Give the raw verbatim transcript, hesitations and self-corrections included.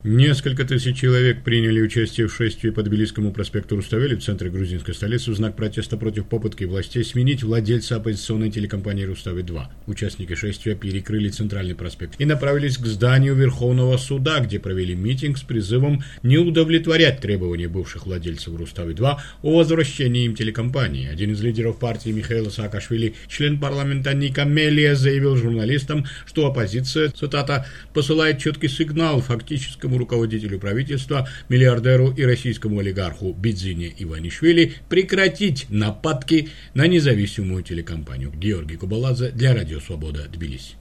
Несколько тысяч человек приняли участие в шествии по Тбилисскому проспекту Руставели в центре грузинской столицы в знак протеста против попытки властей сменить владельца оппозиционной телекомпании «Рустави-два». Участники шествия перекрыли центральный проспект и направились к зданию Верховного суда, где провели митинг с призывом не удовлетворять требования бывших владельцев «Рустави-два» о возвращении им телекомпании. Один из лидеров партии Михаил Саакашвили, член парламента Ника Мелия, заявил журналистам, что оппозиция, цитата, «посылает четкий сигнал фактическому руководителю правительства, миллиардеру и российскому олигарху Бидзине Иванишвили прекратить нападки на независимую телекомпанию». Георгий Кубаладзе для Радио Свобода, Тбилиси.